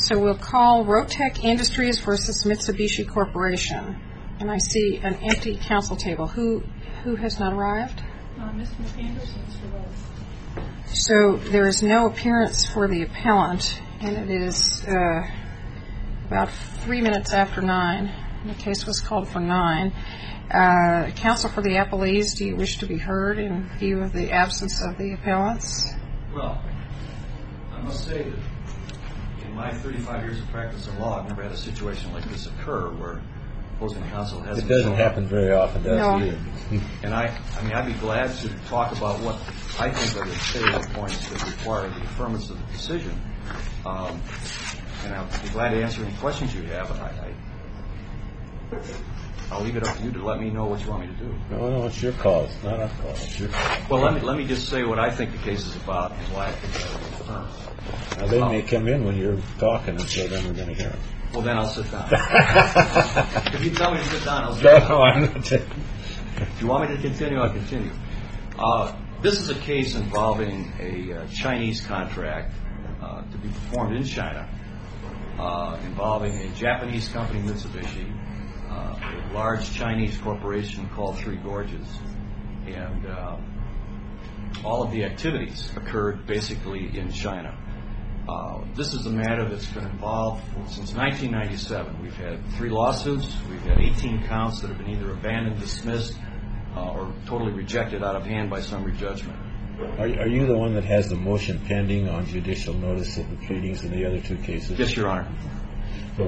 So we'll call Rotec Industries versus Mitsubishi Corporation. And I see an empty council table. Who has not arrived? Mr. Anderson's for both. So there is no appearance for the appellant, and it is about 3 minutes after 9. The case was called for 9. Counsel for the appellees, do you wish to be heard in view of the absence of the appellants? Well, I must say that in my 35 years of practice in law, I've never had a situation like this occur where opposing counsel hasn't. It doesn't happen very often, does No. it? And I'd be glad to talk about what I think are the salient points that require the affirmance of the decision. And I'll be glad to answer any questions you have. I'll leave it up to you to let me know what you want me to do. No, it's your call. It's not our call. It's your call. Well, let me just say what I think the case is about and why I think that will be affirmed. Now, they may come in when you're talking, and so then we're going to hear them. Well, then I'll sit down. If you tell me to sit down, I'll sit down. No, I'm not. If you want me to continue, I'll continue. This is a case involving a Chinese contract to be performed in China, involving a Japanese company, Mitsubishi, a large Chinese corporation called Three Gorges, and all of the activities occurred basically in China. This is a matter that's been involved since 1997. We've had 3 lawsuits. We've had 18 counts that have been either abandoned, dismissed, or totally rejected out of hand by summary judgment. Are you the one that has the motion pending on judicial notice of the pleadings in the other 2 cases? Yes, Your Honor. So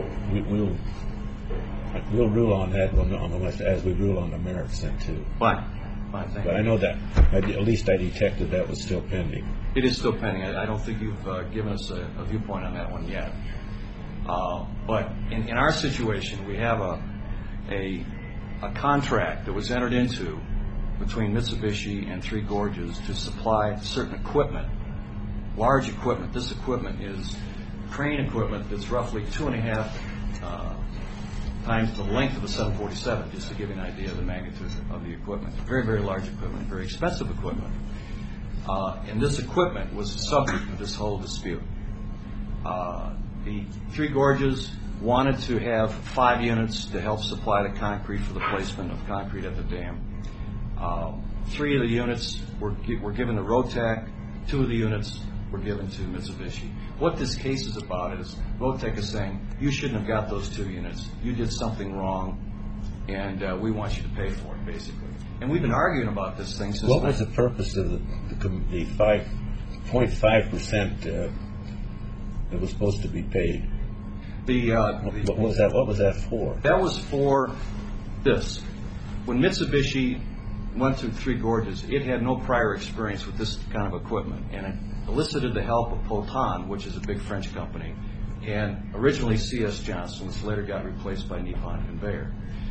we'll rule on that as we rule on the merits then, too. Fine, thank you. But I know that. At least I detected that was still pending. It is still pending. I don't think you've given us a viewpoint on that one yet. But in our situation, we have a contract that was entered into between Mitsubishi and Three Gorges to supply certain equipment, large equipment. This equipment is crane equipment that's roughly 2.5 times the length of a 747, just to give you an idea of the magnitude of the equipment. Very, very large equipment, very expensive equipment. And this equipment was the subject of this whole dispute. The Three Gorges wanted to have 5 units to help supply the concrete for the placement of concrete at the dam. 3 of the units were given to Rotec. 2 of the units were given to Mitsubishi. What this case is about is Rotec is saying, you shouldn't have got those 2 units. You did something wrong, and we want you to pay for it, basically. And we've been arguing about this thing since... What was the purpose of the 5.5% that was supposed to be paid? What was that for? That was for this. When Mitsubishi went to Three Gorges, it had no prior experience with this kind of equipment, and it elicited the help of Potain, which is a big French company, and originally C.S. Johnson, which later got replaced by Nippon Conveyor.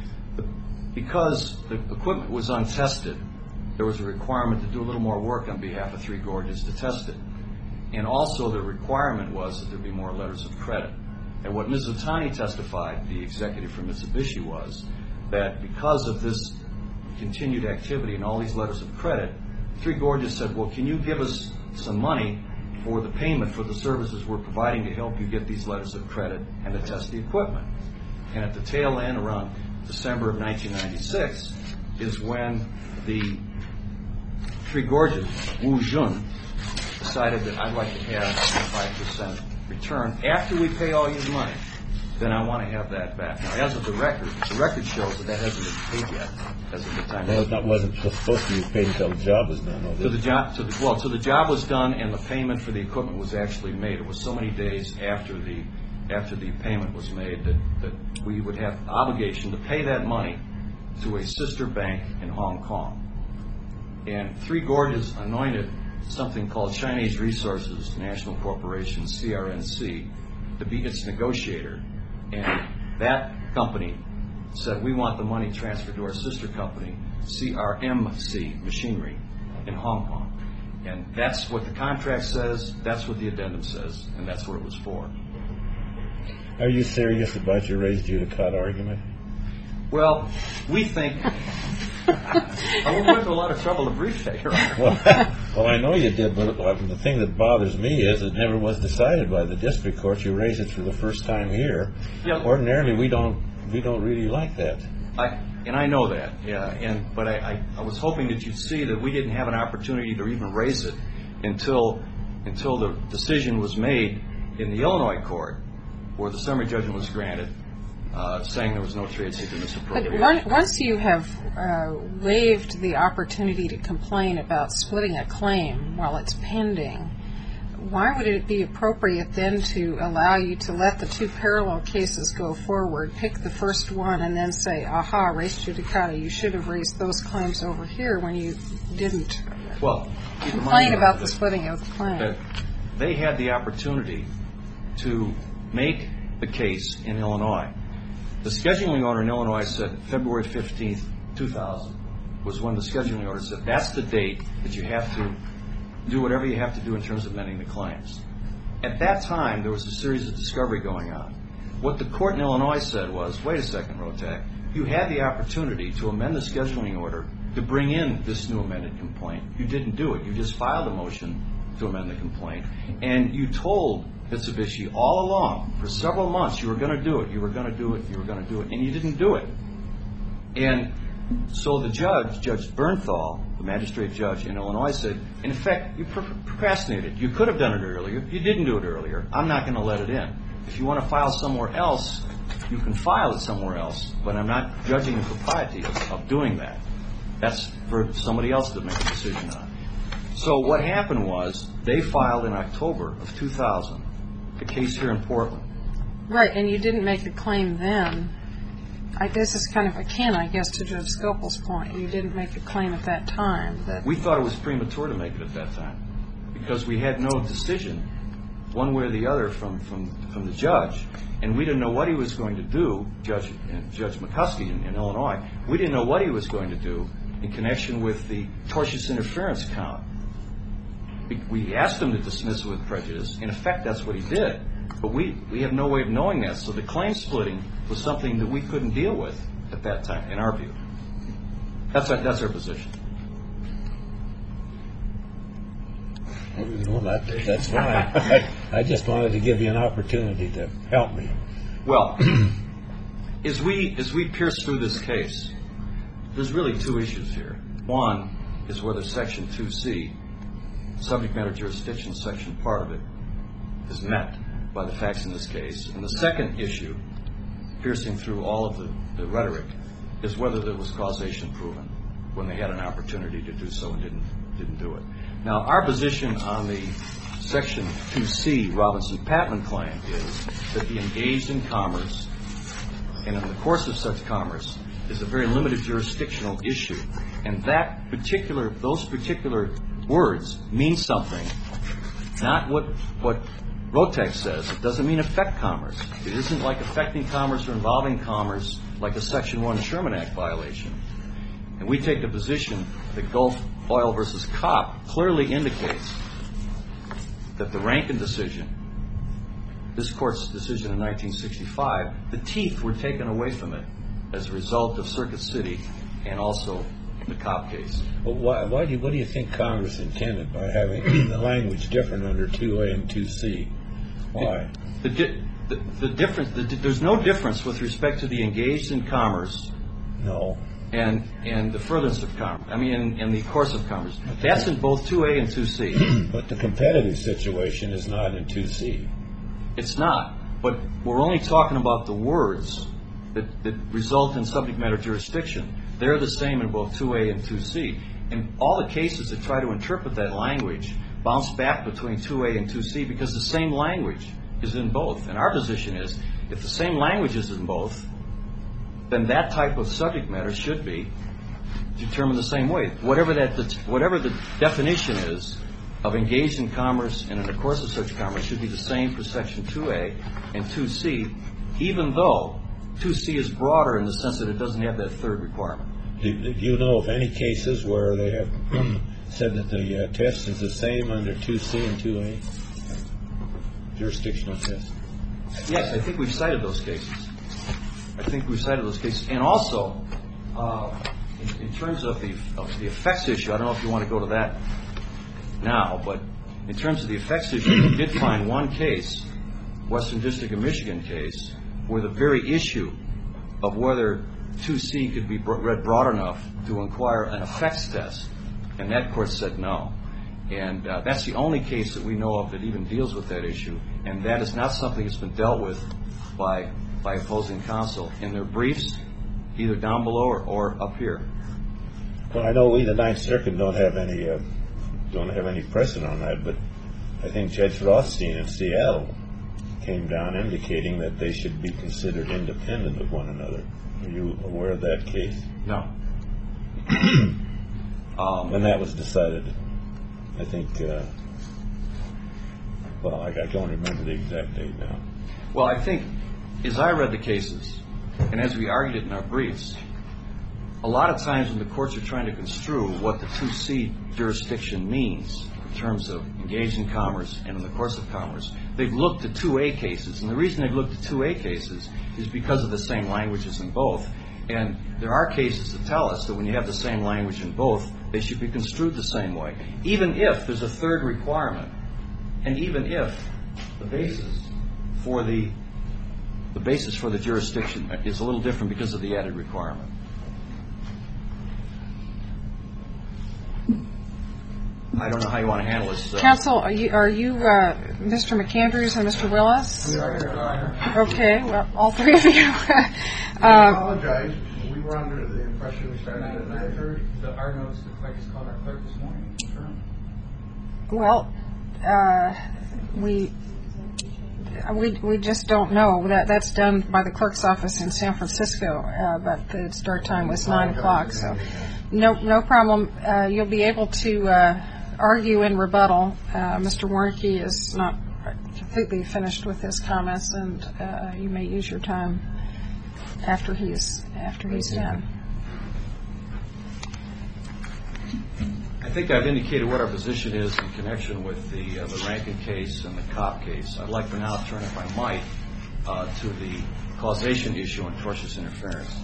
Because the equipment was untested, there was a requirement to do a little more work on behalf of Three Gorges to test it. And also the requirement was that there be more letters of credit. And what Ms. Otani testified, the executive from Mitsubishi, was that because of this continued activity and all these letters of credit, Three Gorges said, well, can you give us some money for the payment for the services we're providing to help you get these letters of credit and to test the equipment? And at the tail end, around December of 1996, is when the Three Gorges, Wu Jun, decided that I'd like to have a 5% return after we pay all your money. Then I want to have that back. Now, as of the record shows that hasn't been paid yet as of the time. Well, that wasn't supposed to be paid until the job was done. So the job was done, and the payment for the equipment was actually made. It was so many days after the payment was made that we would have obligation to pay that money to a sister bank in Hong Kong. And Three Gorges anointed something called Chinese Resources National Corporation, CRNC, to be its negotiator. And that company said, we want the money transferred to our sister company, CRMC Machinery, in Hong Kong. And that's what the contract says, that's what the addendum says, and that's what it was for. Are you serious about your raised judicata argument? Well, we think... I won't go into a lot of trouble to brief that, Your Honor. Well, I know you did, but the thing that bothers me is it never was decided by the district court. You raised it for the first time here. Yeah. Ordinarily, we don't really like that. And I know that, yeah. But I was hoping that you'd see that we didn't have an opportunity to even raise it until the decision was made in the Illinois court, where the summary judgment was granted, saying there was no trade secret misappropriation. But once you have waived the opportunity to complain about splitting a claim while it's pending, why would it be appropriate then to allow you to let the two parallel cases go forward, pick the first one, and then say, aha, res judicata, you should have raised those claims over here when you didn't complain about the splitting of the claim? They had the opportunity to make the case in Illinois. The scheduling order in Illinois said February 15th, 2000 was when the scheduling order said that's the date that you have to do whatever you have to do in terms of amending the claims. At that time, there was a series of discovery going on. What the court in Illinois said was, wait a second, Rotek, you had the opportunity to amend the scheduling order to bring in this new amended complaint. You didn't do it. You just filed a motion to amend the complaint, and you told Mitsubishi all along, for several months, you were going to do it, you were going to do it, you were going to do it, and you didn't do it. And so the judge, Judge Bernthal, the magistrate judge in Illinois, said, in effect, you procrastinated. You could have done it earlier. You didn't do it earlier. I'm not going to let it in. If you want to file somewhere else, you can file it somewhere else, but I'm not judging the propriety of doing that. That's for somebody else to make a decision on. So what happened was they filed in October of 2000 the case here in Portland. Right, and you didn't make a claim then. This is kind of akin, I guess, to Judge Scopel's point. You didn't make a claim at that time. We thought it was premature to make it at that time because we had no decision one way or the other from the judge, and we didn't know what he was going to do, Judge McCuskey in Illinois. We didn't know what he was going to do in connection with the tortious interference count. We asked him to dismiss it with prejudice. In effect, that's what he did. But we have no way of knowing that. So the claim splitting was something that we couldn't deal with at that time, in our view. That's our position. Well, that's fine. I just wanted to give you an opportunity to help me. Well, as we pierce through this case, there's really two issues here. One is whether Section 2C, subject matter jurisdiction section part of it, is met by the facts in this case. And the second issue, piercing through all of the rhetoric, is whether there was causation proven when they had an opportunity to do so and didn't do it. Now, our position on the Section 2C Robinson-Patman claim is that the engaged in commerce, and in the course of such commerce, is a very limited jurisdictional issue. And those particular words mean something, not what Rotek says. It doesn't mean affect commerce. It isn't like affecting commerce or involving commerce like a Section 1 Sherman Act violation. And we take the position that Gulf Oil versus Kopp clearly indicates that the Rankin decision, this court's decision in 1965, the teeth were taken away from it as a result of Circuit City and also the Kopp case. Well, what do you think Congress intended by having the language different under 2A and 2C? Why? The difference, there's no difference with respect to the engaged in commerce. No. And the furtherance of commerce. I mean, in the course of commerce. That's in both 2A and 2C. But the competitive situation is not in 2C. It's not. But we're only talking about the words that result in subject matter jurisdiction. They're the same in both 2A and 2C. And all the cases that try to interpret that language bounce back between 2A and 2C because the same language is in both. And our position is, if the same language is in both, then that type of subject matter should be determined the same way. Whatever the definition is of engaged in commerce and in the course of such commerce should be the same for Section 2A and 2C, even though 2C is broader in the sense that it doesn't have that third requirement. Do you know of any cases where they have said that the test is the same under 2C and 2A? Jurisdictional test? Yes, I think we've cited those cases. And also, in terms of the effects issue, I don't know if you want to go to that now, but in terms of the effects issue, we did find one case, Western District of Michigan case, where the very issue of whether 2C could be read broad enough to inquire an effects test, and that court said no. And that's the only case that we know of that even deals with that issue, and that is not something that's been dealt with by opposing counsel in their briefs, either down below or up here. Well, I know we, the Ninth Circuit, don't have any precedent on that, but I think Judge Rothstein in Seattle came down indicating that they should be considered independent of one another. Are you aware of that case? No. When that was decided, I think, well, I don't remember the exact date now. Well, I think, as I read the cases, and as we argued it in our briefs, a lot of times when the courts are trying to construe what the 2C jurisdiction means in terms of engaged in commerce and in the course of commerce, they've looked at 2A cases. And the reason they've looked at 2A cases is because of the same languages in both. And there are cases that tell us that when you have the same language in both, they should be construed the same way, even if there's a third requirement, and even if the basis for the jurisdiction is a little different because of the added requirement. I don't know how you want to handle this. Counsel, are you Mr. McAndrews and Mr. Willis? Okay, well, all three of you. I apologize. We were under the impression we started at 9:30. Our notes, the clerk just called our clerk this morning. Well, we just don't know. That's done by the clerk's office in San Francisco, but the start time was 9 o'clock. So no problem. You'll be able to argue in rebuttal. Mr. Warnke is not completely finished with his comments, and you may use your time after he's done. I think I've indicated what our position is in connection with the Rankin case and the Kopp case. I'd like to now turn, if I might, to the causation issue and tortious interference.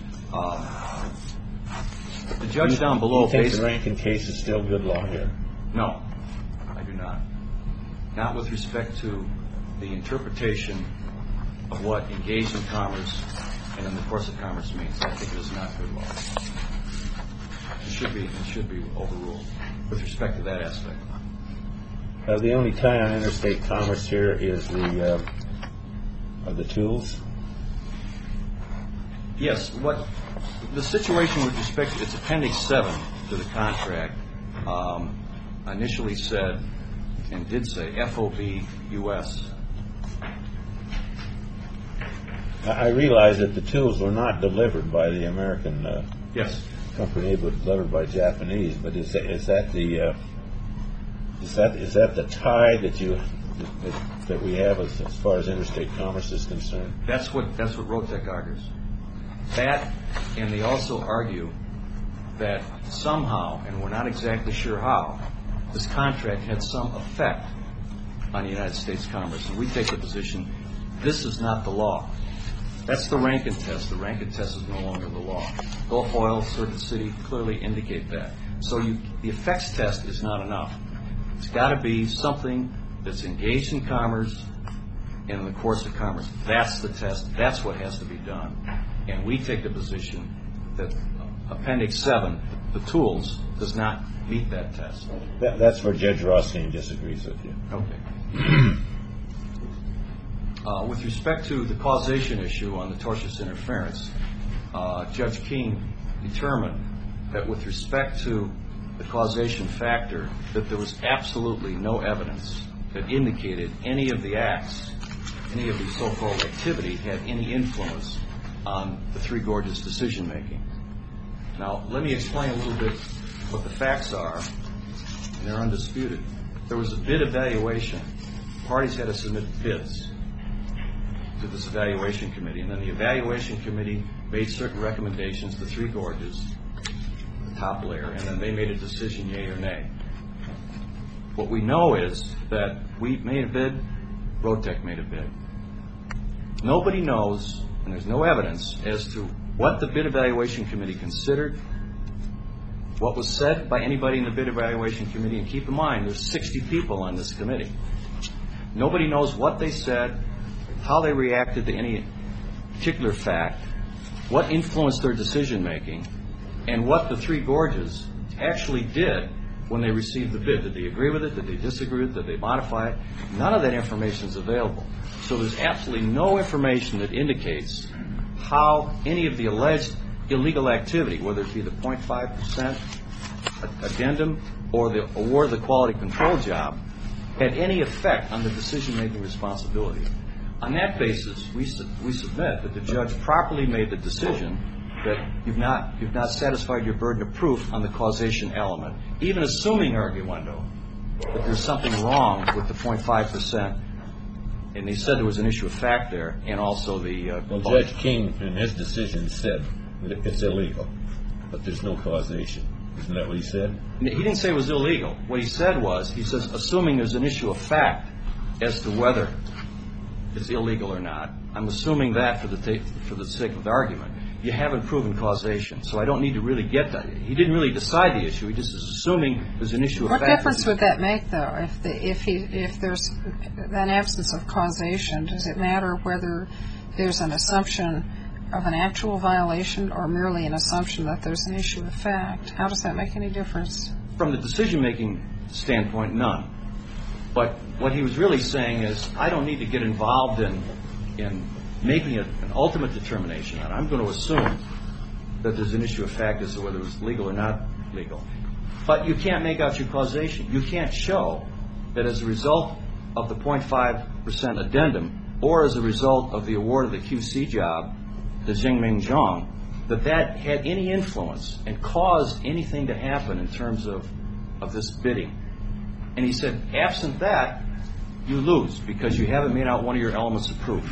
The judge down below... Do you think the Rankin case is still good law here? No, I do not. Not with respect to the interpretation of what engaged in commerce and in the course of commerce means. I think it is not good law. It should be overruled with respect to that aspect. The only tie on interstate commerce here is the tools? Yes. What the situation with respect to its Appendix 7 to the contract initially said and did say FOB U.S. I realize that the tools were not delivered by the American yes. company, but delivered by Japanese. But is that the tie that we have as far as interstate commerce is concerned? That's what Rotec argues. That, and they also argue that somehow, and we're not exactly sure how, this contract had some effect on the United States commerce. And we take the position this is not the law. That's the Rankin test. The Rankin test is no longer the law. Gulf Oil, Circuit City clearly indicate that. So the effects test is not enough. It's got to be something that's engaged in commerce and in the course of commerce. That's the test. That's what has to be done. And we take the position that Appendix 7, the tools, does not meet that test. That's where Judge Rothstein disagrees with you. Okay. With respect to the causation issue on the tortious interference, Judge King determined that with respect to the causation factor, that there was absolutely no evidence that indicated any of the acts, any of the so-called activity had any influence on the Three Gorges decision-making. Now, let me explain a little bit what the facts are, and they're undisputed. There was a bid evaluation. Parties had to submit bids to this evaluation committee, and then the evaluation committee made certain recommendations to Three Gorges, the top layer, and then they made a decision, yea or nay. What we know is that we made a bid, Rotec made a bid. Nobody knows, and there's no evidence, as to what the bid evaluation committee considered what was said by anybody in the bid evaluation committee, and keep in mind there's 60 people on this committee. Nobody knows what they said, how they reacted to any particular fact, what influenced their decision making, and what the Three Gorges actually did when they received the bid. Did they agree with it? Did they disagree with it? Did they modify it? None of that information is available. So there's absolutely no information that indicates how any of the alleged illegal activity, whether it be the 0.5% addendum or the award of the quality control job, had any effect on the decision-making responsibility. On that basis, we submit that the judge properly made the decision that you've not satisfied your burden of proof on the causation element, even assuming, arguendo, that there's something wrong with the 0.5%, and he said there was an issue of fact there, and also the... Well, Judge King, in his decision, said that it's illegal, but there's no causation. Isn't that what he said? He didn't say it was illegal. What he said was, he says, assuming there's an issue of fact as to whether it's illegal or not, I'm assuming that for the sake of the argument. You haven't proven causation, so I don't need to really get that. He didn't really decide the issue. He just is assuming there's an issue of fact. What difference would that make, though, if there's an absence of causation? Does it matter whether there's an assumption of an actual violation or merely an assumption that there's an issue of fact? How does that make any difference? From the decision-making standpoint, none. But what he was really saying is, I don't need to get involved in making an ultimate determination on it. I'm going to assume that there's an issue of fact as to whether it was legal or not legal. But you can't make out your causation. You can't show that as a result of the 0.5% addendum or as a result of the award of the QC job, the Jingming Zhang, that had any influence and caused anything to happen in terms of this bidding. And he said, absent that, you lose because you haven't made out one of your elements of proof.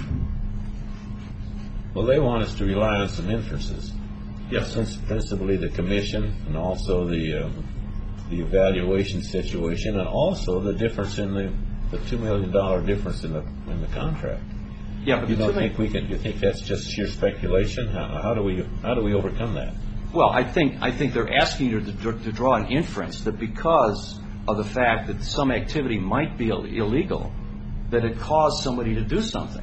Well, they want us to rely on some inferences. Yes. Principally the commission and also the evaluation situation and also the difference in the $2 million difference in the contract. Yeah, but you think that's just sheer speculation? How do we overcome that? Well, I think they're asking you to draw an inference that because of the fact that some activity might be illegal, that it caused somebody to do something.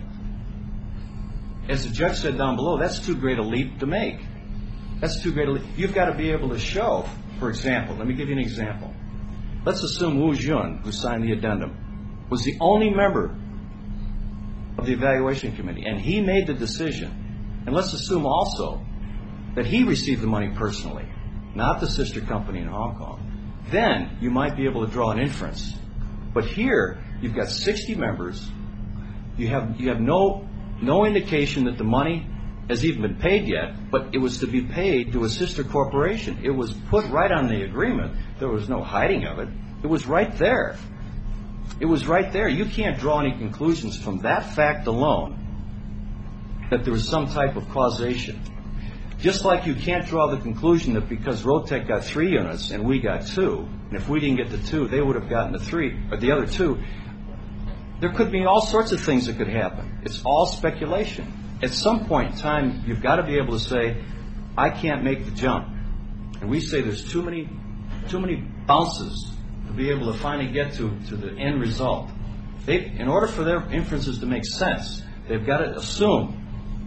As the judge said down below, that's too great a leap to make. That's too great a leap. You've got to be able to show, for example, let me give you an example. Let's assume Wu Jun, who signed the addendum, was the only member of the evaluation committee, and he made the decision. And let's assume also that he received the money personally, not the sister company in Hong Kong. Then you might be able to draw an inference. But here, you've got 60 members. You have no indication that the money has even been paid yet, but it was to be paid to a sister corporation. It was put right on the agreement. There was no hiding of it. It was right there. It was right there. You can't draw any conclusions from that fact alone that there was some type of causation. Just like you can't draw the conclusion that because Rotec got 3 units and we got 2, and if we didn't get the 2, they would have gotten the 3, or the other 2. There could be all sorts of things that could happen. It's all speculation. At some point in time, you've got to be able to say, I can't make the jump. And we say there's too many bounces to be able to finally get to the end result. In order for their inferences to make sense, they've got to assume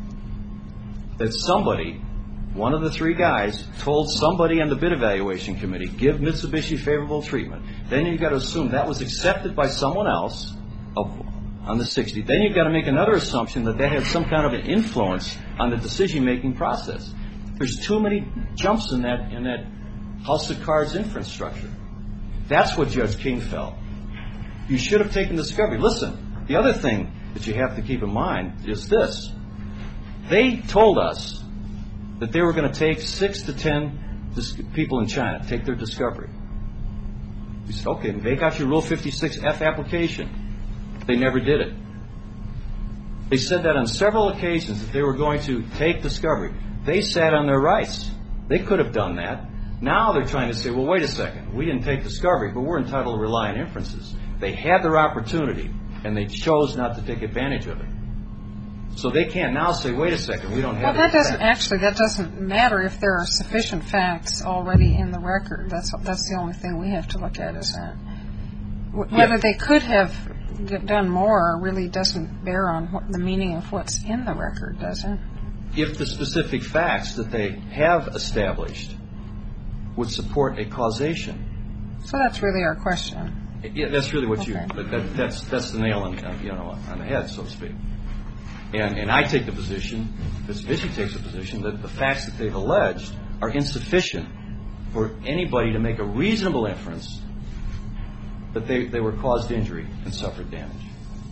that somebody, one of the 3 guys, told somebody on the bid evaluation committee, give Mitsubishi favorable treatment. Then you've got to assume that was accepted by someone else on the 60. Then you've got to make another assumption that had some kind of an influence on the decision-making process. There's too many jumps in that house of cards inference structure. That's what Judge King felt. You should have taken discovery. Listen, the other thing that you have to keep in mind is this. They told us that they were going to take 6 to 10 people in China, take their discovery. We said, okay, they got your Rule 56F application. They never did it. They said that on several occasions that they were going to take discovery. They sat on their rights. They could have done that. Now they're trying to say, well, wait a second. We didn't take discovery, but we're entitled to rely on inferences. They had their opportunity, and they chose not to take advantage of it. So they can't now say, wait a second, we don't have Well, that doesn't matter if there are sufficient facts already in the record. That's the only thing we have to look at, isn't it? Whether they could have done more really doesn't bear on the meaning of what's in the record, does it? If the specific facts that they have established would support a causation. So that's really our question. Yeah, that's really what Okay. but that's the nail on the head, so to speak. And I take the position, Mitsubishi takes the position, that the facts that they've alleged are insufficient for anybody to make a reasonable inference that they were caused injury and suffered damage.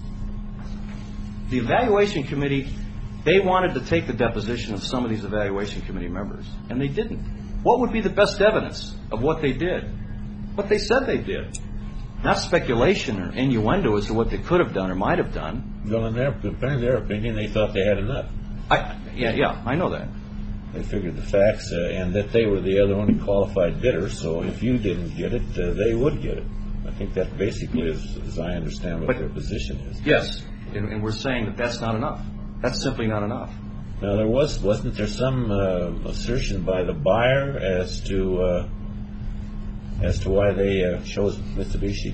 The evaluation committee, they wanted to take the deposition of some of these evaluation committee members, and they didn't. What would be the best evidence of what they did? What they said they did. Not speculation or innuendo as to what they could have done or might have done. Well, in their opinion, they thought they had enough. Yeah, I know that. They figured the facts, and that they were the only qualified bidder, so if you didn't get it, they would get it. I think that basically is, as I understand, what their position is. Yes, and we're saying that that's not enough. That's simply not enough. Now, wasn't there some assertion by the buyer as to why they chose Mitsubishi?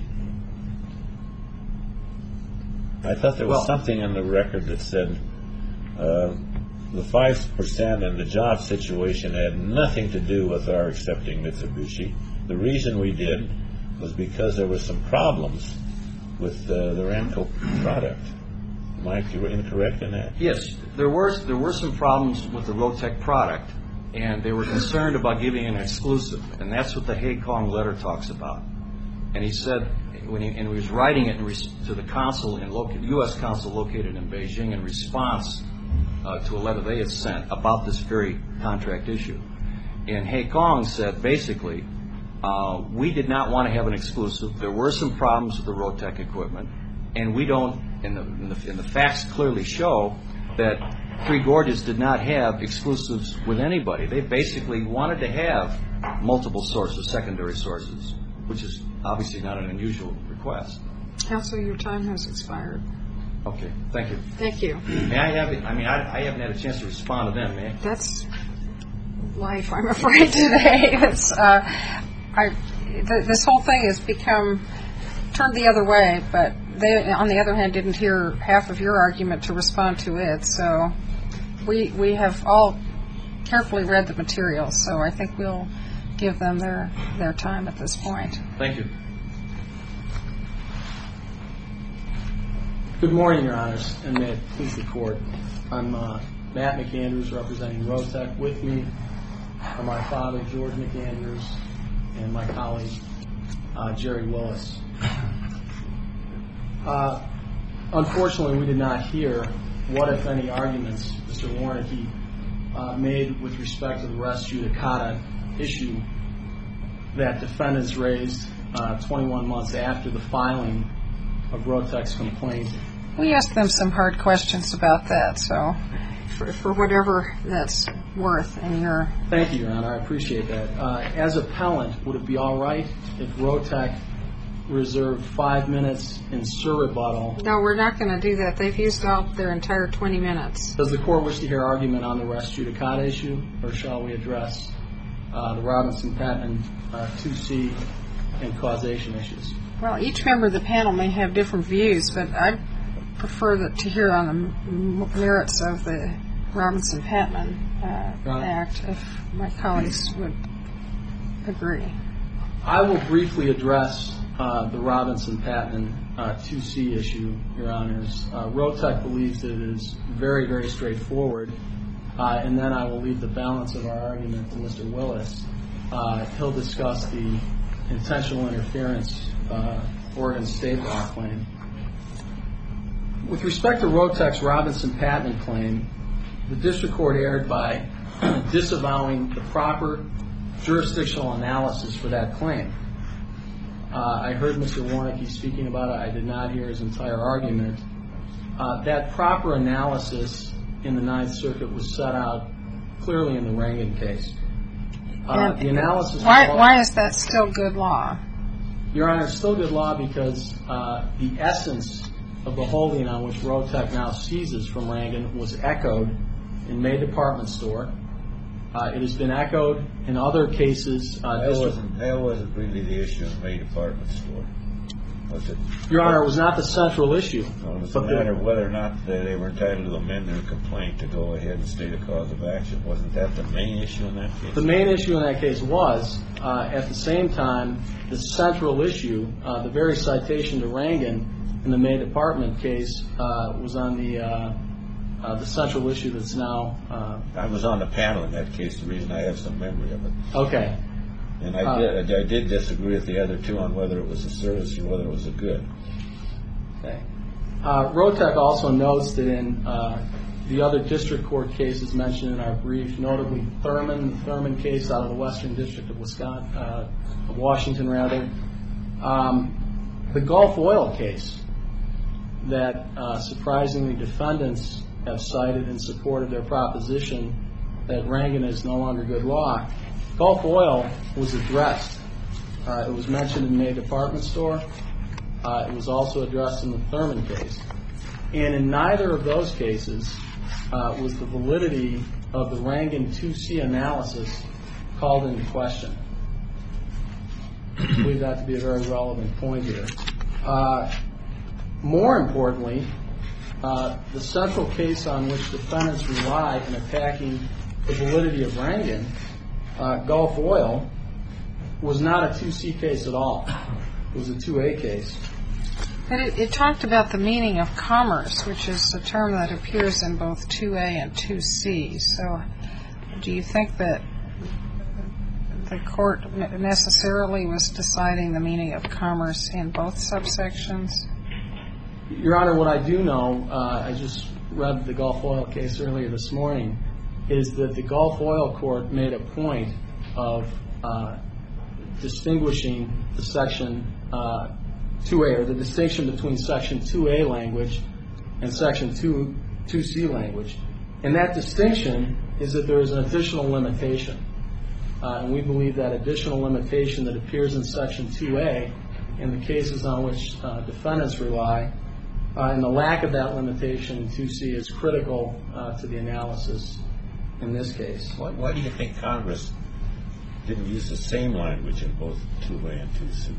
I thought there was something in the record that said the 5% in the job situation had nothing to do with our accepting Mitsubishi. The reason we did was because there were some problems with the Ramco product. Mike, you were incorrect in that? Yes, there were some problems with the Rotec product, and they were concerned about giving an exclusive, and that's what the Hae-Kong letter talks about. And he said, when he was writing it to the consul, U.S. consul located in Beijing, in response to a letter they had sent about this very contract issue. And Hae-Kong said, basically, we did not want to have an exclusive. There were some problems with the Rotec equipment, and we don't, and the facts clearly show that Three Gorges did not have exclusives with anybody. They basically wanted to have multiple sources, secondary sources, which is obviously not an unusual request. Counsel, your time has expired. Okay, thank you. Thank you. May I have it? I mean, I haven't had a chance to respond to them, may I? That's life, I'm afraid, today. This whole thing has become turned the other way, but they, on the other hand, didn't hear half of your argument to respond to it. So we have all carefully read the material, so I think we'll give them their time at this point. Thank you. Good morning, Your Honors, and may it please the Court. I'm Matt McAndrews, representing Rotec. With me are my father, George McAndrews, and my colleague, Jerry Willis. Unfortunately, we did not hear what, if any, arguments Mr. Warnke made with respect to the res judicata issue that defendants raised 21 months after the filing of Rotec's complaint. We asked them some hard questions about that, so for whatever that's worth in your... Thank you, Your Honor. I appreciate that. As appellant, would it be all right if Rotec reserved 5 minutes in surrebuttal? No, we're not going to do that. They've used up their entire 20 minutes. Does the Court wish to hear argument on the res judicata issue, or shall we address the Robinson-Patman 2C and causation issues? Well, each member of the panel may have different views, but I'd prefer to hear on the merits of the Robinson-Patman Act, if my colleagues would agree. I will briefly address the Robinson-Patman 2C issue, Your Honors. Rotec believes that it is very, very straightforward, and then I will leave the balance of our argument to Mr. Willis. He'll discuss the intentional interference Oregon State law claim. With respect to Rotec's Robinson-Patman claim, the District Court erred by disavowing the proper jurisdictional analysis for that claim. I heard Mr. Warnke speaking about it. I did not hear his entire argument. That proper analysis in the Ninth Circuit was set out clearly in the Rangan case. The analysis. Why is that still good law? Your Honor, it's still good law because the essence of the holding on which Rotec now seizes from Rangan was echoed in May Department Store. It has been echoed in other cases. That wasn't really the issue in May Department Store, was it? Your Honor, it was not the central issue. No, it was a matter of whether or not they were entitled to amend their complaint to go ahead and state a cause of action. Wasn't that the main issue in that case? The main issue in that case was, at the same time, the central issue, the very citation to Rangan in the May Department case was on the central issue that's now... I was on the panel in that case, the reason I have some memory of it. Okay. And I did disagree with the other two on whether it was a service or whether it was a good. Okay. Rotec also notes that in the other district court cases mentioned in our brief, notably the Thurman case out of the Western District of Washington, the Gulf Oil case that surprisingly defendants have cited in support of their proposition that Rangan is no longer good law. Gulf Oil was addressed. It was mentioned in May Department Store. It was also addressed in the Thurman case. And in neither of those cases was the validity of the Rangan 2C analysis called into question. I believe that to be a very relevant point here. More importantly, the central case on which defendants rely in attacking the validity of Rangan, Gulf Oil, was not a 2C case at all. It was a 2A case. But it talked about the meaning of commerce, which is a term that appears in both 2A and 2C. So do you think that the court necessarily was deciding the meaning of commerce in both subsections? Your Honor, what I do know, I just read the Gulf Oil case earlier this morning, is that the Gulf Oil court made a point of distinguishing the section 2A, or the distinction between section 2A language and section 2C language. And that distinction is that there is an additional limitation. And we believe that additional limitation that appears in section 2A in the cases on which defendants rely, and the lack of that limitation in 2C is critical to the analysis in this case. Why do you think Congress didn't use the same language in both 2A and 2C?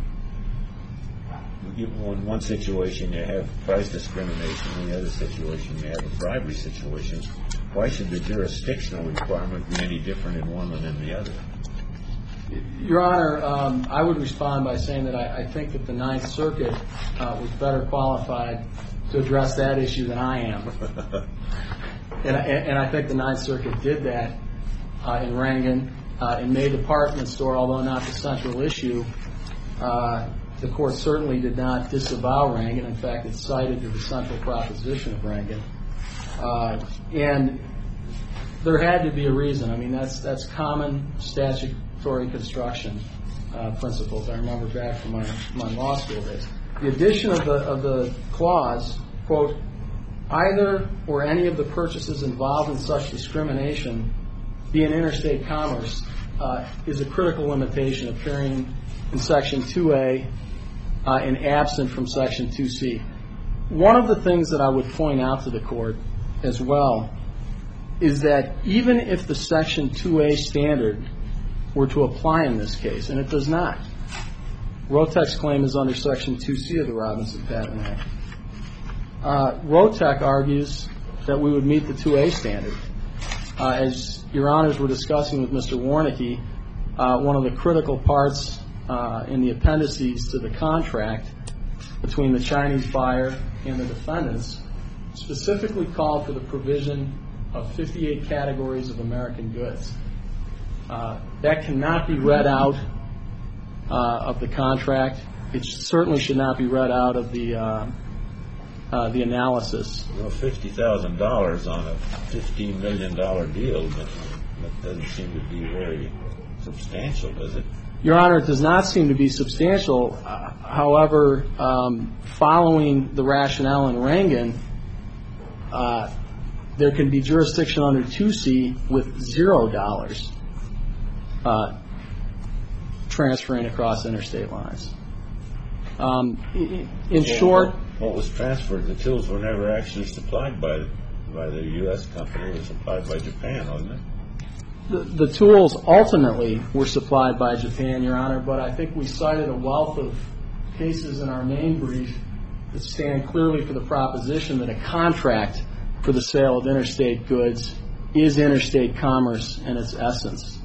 In one situation you have price discrimination, in the other situation you have a bribery situation. Why should the jurisdictional requirement be any different in one than in the other? Your Honor, I would respond by saying that I think that the Ninth Circuit was better qualified to address that issue than I am. And I think the Ninth Circuit did that in Rangan. In May Department Store, although not the central issue, the court certainly did not disavow Rangan. In fact, it cited the central proposition of Rangan. And there had to be a reason. I mean, that's common statutory construction principles. I remember back from my law school days. The addition of the clause, quote, either or any of the purchases involved in such discrimination be in interstate commerce, is a critical limitation appearing in section 2A and absent from section 2C. One of the things that I would point out to the court as well is that even if the section 2A standard were to apply in this case, and it does not, Rotec's claim is under section 2C of the Robinson Patent Act. Rotec argues that we would meet the 2A standard. As Your Honors were discussing with Mr. Warnicke, one of the critical parts in the appendices to the contract between the Chinese buyer and the defendants specifically called for the provision of 58 categories of American goods. That cannot be read out of the contract. It certainly should not be read out of the analysis. Well, $50,000 on a $15 million deal, that doesn't seem to be very substantial, does it? Your Honor, it does not seem to be substantial. However, following the rationale in Rangan, there can be jurisdiction under 2C with $0 transferring across interstate lines. In short, what was transferred, the tools were never actually supplied by the U.S. company. It was supplied by Japan, wasn't it? The tools ultimately were supplied by Japan, Your Honor, but I think we cited a wealth of cases in our main brief that stand clearly for the proposition that a contract for the sale of interstate goods is interstate commerce in its essence.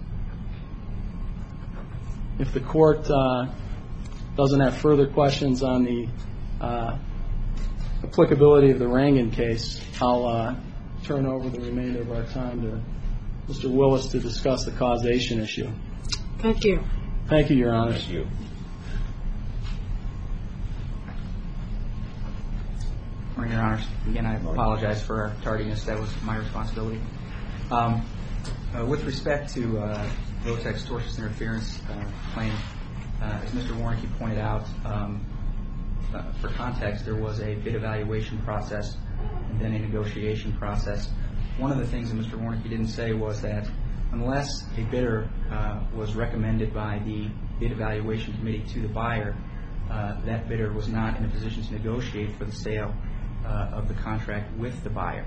If the court doesn't have further questions on the applicability of the Rangan case, I'll turn over the remainder of our time to Mr. Willis to discuss the causation issue. Thank you. Thank you, Your Honor. Thank you. Morning, Your Honors. Again, I apologize for our tardiness. That was my responsibility. With respect to Rotech's tortious interference claim, as Mr. Warnke pointed out, for context, there was a bid evaluation process and then a negotiation process. One of the things that Mr. Warnke didn't say was that unless a bidder was recommended by the bid evaluation committee to the buyer, that bidder was not in a position to negotiate for the sale of the contract with the buyer.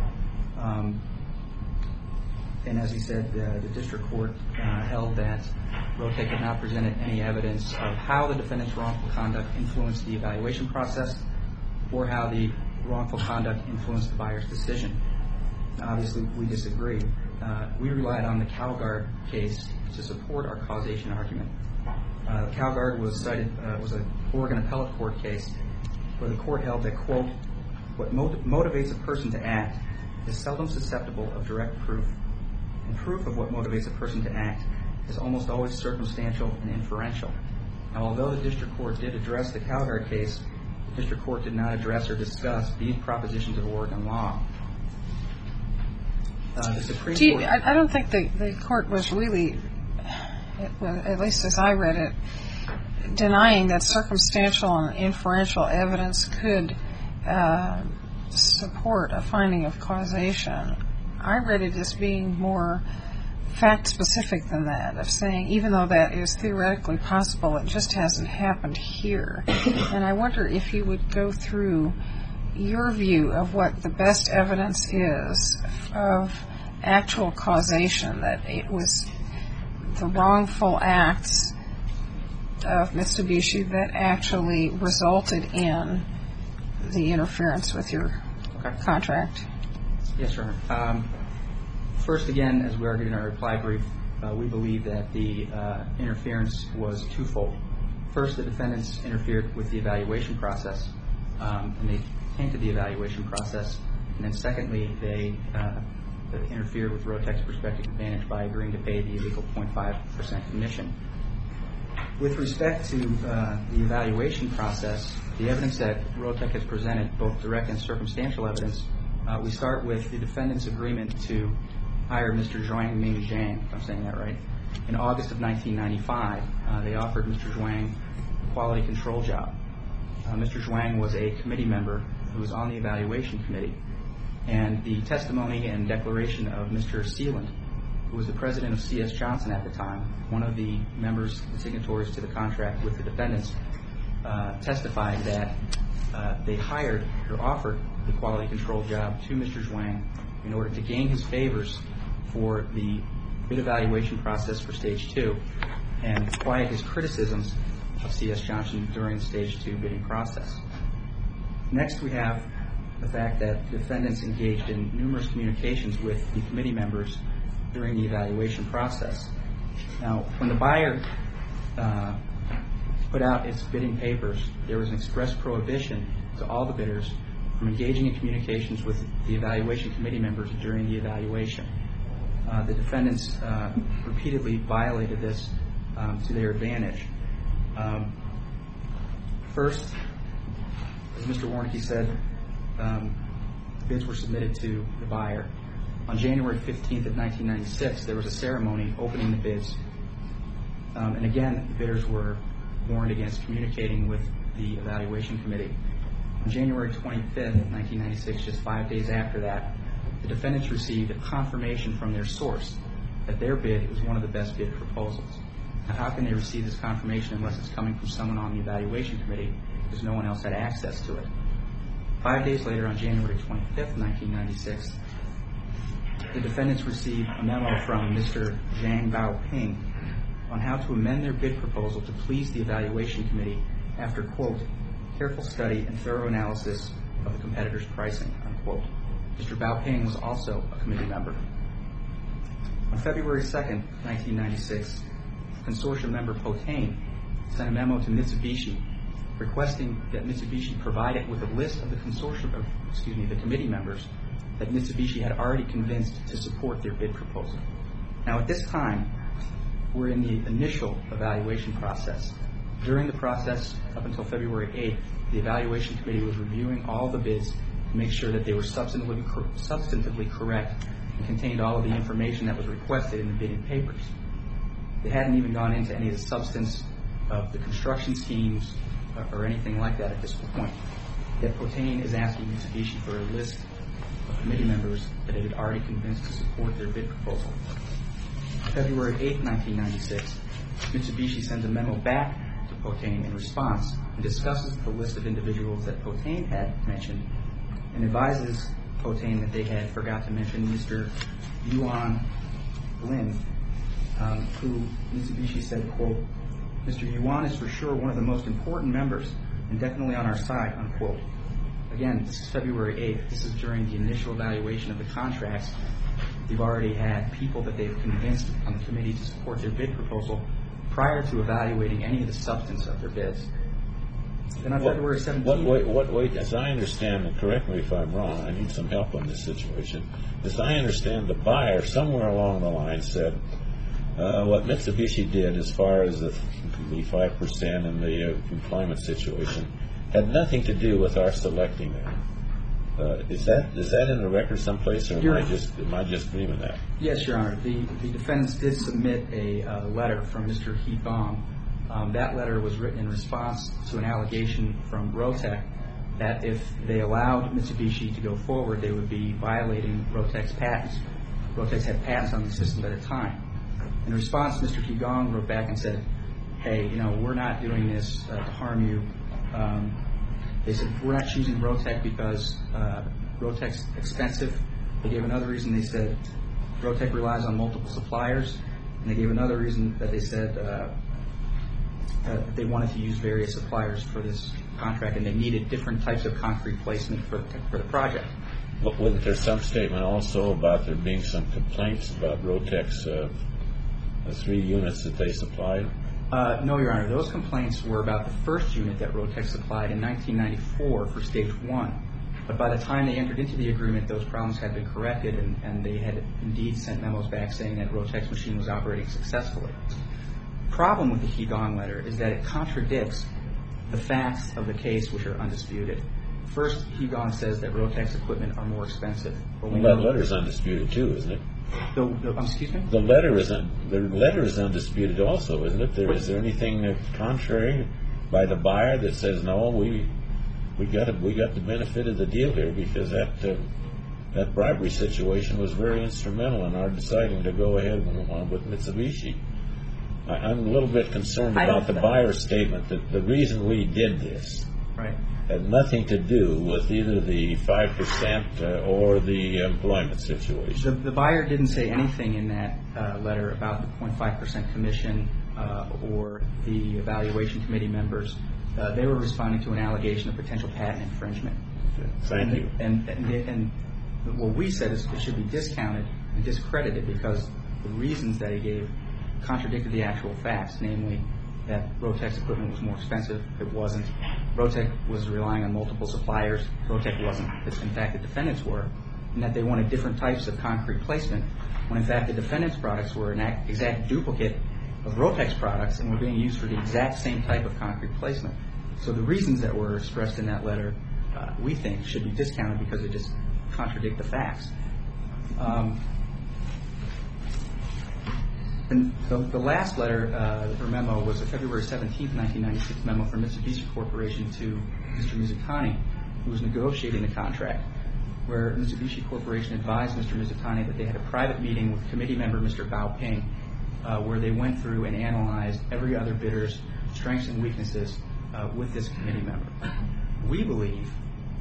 And as he said, the district court held that Rotech had not presented any evidence of how the defendant's wrongful conduct influenced the evaluation process or how the wrongful conduct influenced the buyer's decision. Obviously, we disagree. We relied on the Calgard case to support our causation argument. Calgard was an Oregon appellate court case where the court held that, quote, what motivates a person to act is seldom susceptible of direct proof, and proof of what motivates a person to act is almost always circumstantial and inferential. Now, although the district court did address the Calgard case, the district court did not address or discuss these propositions of Oregon law. The Supreme Court... I don't think the court was really, at least as I read it, denying that circumstantial and inferential evidence could support a finding of causation. I read it as being more fact-specific than that, of saying even though that is theoretically possible, it just hasn't happened here. And I wonder if you would go through your view of what the best evidence is of actual causation, that it was the wrongful acts of Mitsubishi that actually resulted in the interference with your contract. Yes, Your Honor. First, again, as we argued in our reply brief, we believe that the interference was twofold. First, the defendants interfered with the evaluation process, and they tainted the evaluation process. And then secondly, they interfered with Rotech's prospective advantage by agreeing to pay the illegal 0.5% commission. With respect to the evaluation process, the evidence that Rotech has presented, both direct and circumstantial evidence, we start with the defendant's agreement to hire Mr. Zhuang Ming Zhang, if I'm saying that right. In August of 1995, they offered Mr. Zhuang a quality control job. Mr. Zhuang was a committee member who was on the evaluation committee, and the testimony and declaration of Mr. Sealand, who was the president of C.S. Johnson at the time, one of the members and signatories to the contract with the defendants, testified that they hired or offered the quality control job to Mr. Zhuang in order to gain his favors for the bid evaluation process for Stage 2 and quiet his criticisms of C.S. Johnson during the Stage 2 bidding process. Next, we have the fact that defendants engaged in numerous communications with the committee members during the evaluation process. Now, when the buyer put out its bidding papers, there was an express prohibition to all the bidders from engaging in communications with the evaluation committee members during the evaluation. The defendants repeatedly violated this to their advantage. First, as Mr. Warnke said, bids were submitted to the buyer. On January 15th of 1996, there was a ceremony opening the bids. And again, the bidders were warned against communicating with the evaluation committee. On January 25th of 1996, just 5 days after that, the defendants received a confirmation from their source that their bid was one of the best bid proposals. Now, how can they receive this confirmation unless it's coming from someone on the evaluation committee, because no one else had access to it? 5 days later, on January 25th, 1996, the defendants received a memo from Mr. Zhang Baoping on how to amend their bid proposal to please the evaluation committee after, quote, careful study and thorough analysis of the competitor's pricing, unquote. Mr. Baoping was also a committee member. On February 2nd, 1996, consortium member Potain sent a memo to Mitsubishi requesting that Mitsubishi provide it with a list of the the committee members that Mitsubishi had already convinced to support their bid proposal. Now, at this time, we're in the initial evaluation process. During the process, up until February 8th, the evaluation committee was reviewing all the bids to make sure that they were substantively correct and contained all of the information that was requested in the bidding papers. They hadn't even gone into any of the substance of the construction schemes or anything like that at this point. Yet Potain is asking Mitsubishi for a list of committee members that it had already convinced to support their bid proposal. On February 8, 1996, Mitsubishi sends a memo back to Potain in response and discusses the list of individuals that Potain had mentioned and advises Potain that they had forgot to mention Mr. Yuan Lin, who Mitsubishi said, quote, Mr. Yuan is for sure one of the most important members and definitely on our side, unquote. Again, this is February 8th. This is during the initial evaluation of the contracts. They've already had people that they've convinced on the committee to support their bid proposal prior to evaluating any of the substance of their bids. Then on February 17th... Wait, as I understand, and correct me if I'm wrong, I need some help on this situation. As I understand, the buyer somewhere along the line said what Mitsubishi did as far as the 5% in the employment situation had nothing to do with our selecting them. Is that in the record someplace, or am I just dreaming that? Yes, Your Honor. The defendants did submit a letter from Mr. He Gong. That letter was written in response to an allegation from Rotec that if they allowed Mitsubishi to go forward, they would be violating Rotec's patents. Rotec had patents on the system at the time. In response, Mr. He Gong wrote back and said, hey, we're not doing this to harm you. They said, we're not choosing Rotec because Rotec's expensive. They gave another reason. They said Rotec relies on multiple suppliers. And they gave another reason that they said they wanted to use various suppliers for this contract and they needed different types of concrete placement for the project. But wasn't there some statement also about there being some complaints about Rotec's 3 units that they supplied? No, Your Honor. Those complaints were about the first unit that Rotec supplied in 1994 for Stage 1. But by the time they entered into the agreement, those problems had been corrected, and they had indeed sent memos back saying that Rotec's machine was operating successfully. The problem with the He Gong letter is that it contradicts the facts of the case, which are undisputed. First, He Gong says that Rotec's equipment are more expensive. Well, that letter is undisputed too, isn't it? Excuse me? The letter is undisputed also, isn't it? Is there anything contrary by the buyer that says no? We got the benefit of the deal here because that bribery situation was very instrumental in our deciding to go ahead with Mitsubishi. I'm a little bit concerned about the buyer's statement that the reason we did this had nothing to do with either the 5% or the employment situation. The buyer didn't say anything in that letter about the 0.5% commission or the evaluation committee members. They were responding to an allegation of potential patent infringement. Thank you. And what we said is it should be discounted and discredited because the reasons that he gave contradicted the actual facts, namely that Rotec's equipment was more expensive. It wasn't. Rotec was relying on multiple suppliers. Rotec wasn't. In fact, the defendants were, and that they wanted different types of concrete placement, when in fact the defendants' products were an exact duplicate of Rotec's products and were being used for the exact same type of concrete placement. So the reasons that were expressed in that letter, we think, should be discounted because they just contradict the facts. And the last letter, or memo, was a February 17, 1996 memo from Mitsubishi Corporation to Mr. Mizutani, who was negotiating the contract, where Mitsubishi Corporation advised Mr. Mizutani that they had a private meeting with committee member Mr. Baoping, where they went through and analyzed every other bidder's strengths and weaknesses with this committee member. We believe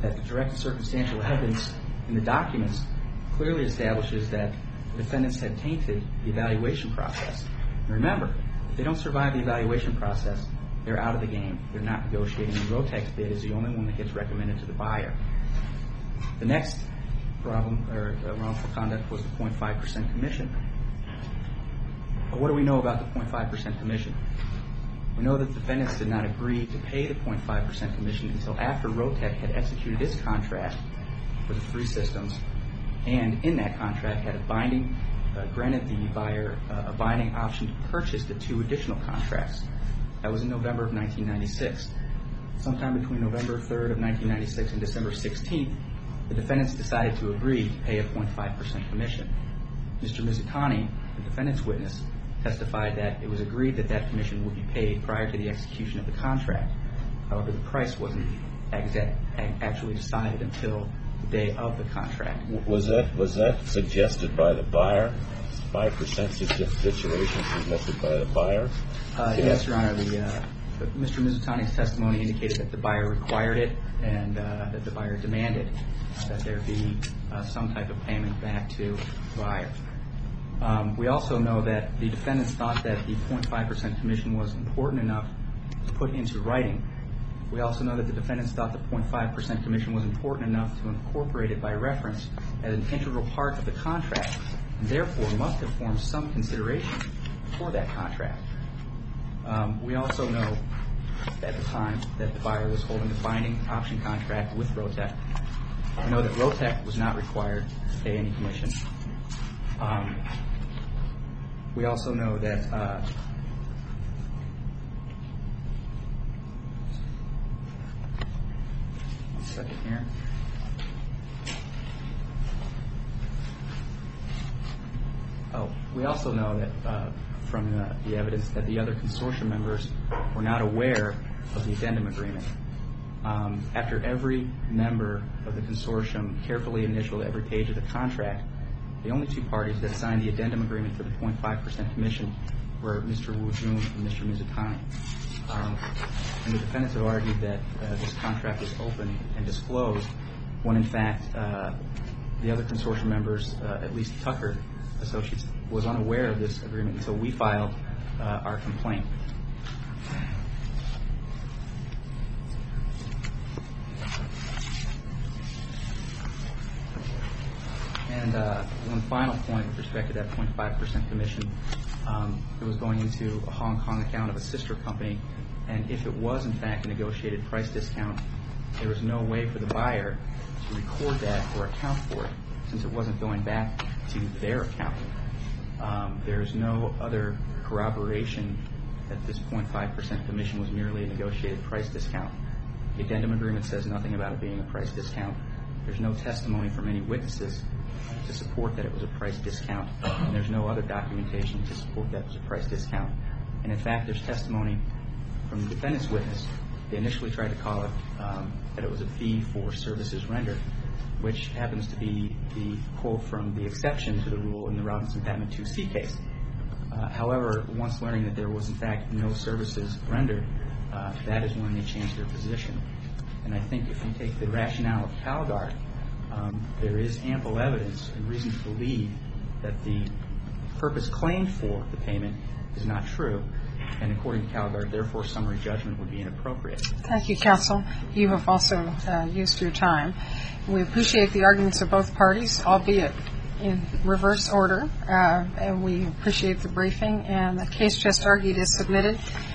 that the direct and circumstantial evidence in the documents clearly establishes that the defendants had tainted the evaluation process. And remember, if they don't survive the evaluation process, they're out of the game. They're not negotiating. The Rotex bid is the only one that gets recommended to the buyer. The next problem, or wrongful conduct, was the 0.5% commission. But what do we know about the 0.5% commission? We know that the defendants did not agree to pay the 0.5% commission until after Rotec had executed its contract for the 3 systems, and in that contract had granted the buyer a binding option to purchase the 2 additional contracts. That was in November of 1996. Sometime between November 3rd of 1996 and December 16th, the defendants decided to agree to pay a 0.5% commission. Mr. Mizutani, the defendant's witness, testified that it was agreed that that commission would be paid prior to the execution of the contract. However, the price wasn't actually decided until the day of the contract. Was that suggested by the buyer? 5% situation suggested by the buyer? Yes, Your Honor. Mr. Mizutani's testimony indicated that the buyer required it and that the buyer demanded that there be some type of payment back to the buyer. We also know that the defendants thought that the 0.5% commission was important enough to put into writing. We also know that the defendants thought the 0.5% commission was important enough to incorporate it by reference as an integral part of the contract, and therefore must have formed some consideration for that contract. We also know at the time that the buyer was holding a binding option contract with Rotec. We know that Rotec was not required to pay any commission. We also know that one second here. We also know that from the evidence that the other consortium members were not aware of the addendum agreement. After every member of the consortium carefully initialed every page of the contract, the only 2 parties that signed the addendum agreement for the 0.5% commission were Mr. Wu Jun and Mr. Mizutani. And the defendants have argued that this contract was open and disclosed when, in fact, the other consortium members, at least Tucker Associates, was unaware of this agreement until we filed our complaint. And one final point with respect to that 0.5% commission, it was going into a Hong Kong account of a sister company, and if it was in fact a negotiated price discount, there was no way for the buyer to record that or account for it, since it wasn't going back to their account. There's no other corroboration that this 0.5% commission was merely a negotiated price discount. The addendum agreement says nothing about it being a price discount. There's no testimony from any witnesses to support that it was a price discount, and there's no other documentation to support that it was a price discount. And in fact, there's testimony from the defendant's witness. They initially tried to call it that it was a fee for services rendered, which happens to be the quote from the exception to the rule in the Robinson-Patman 2C case. However, once learning that there was in fact no services rendered, that is when they changed their position. And I think if you take the rationale of CalGuard, there is ample evidence and reason to believe that the purpose claimed for the payment is not true, and according to CalGuard, therefore summary judgment would be inappropriate. Thank you, counsel. You have also used your time. We appreciate the arguments of both parties, albeit in reverse order, and we appreciate the briefing, and the case just argued is submitted.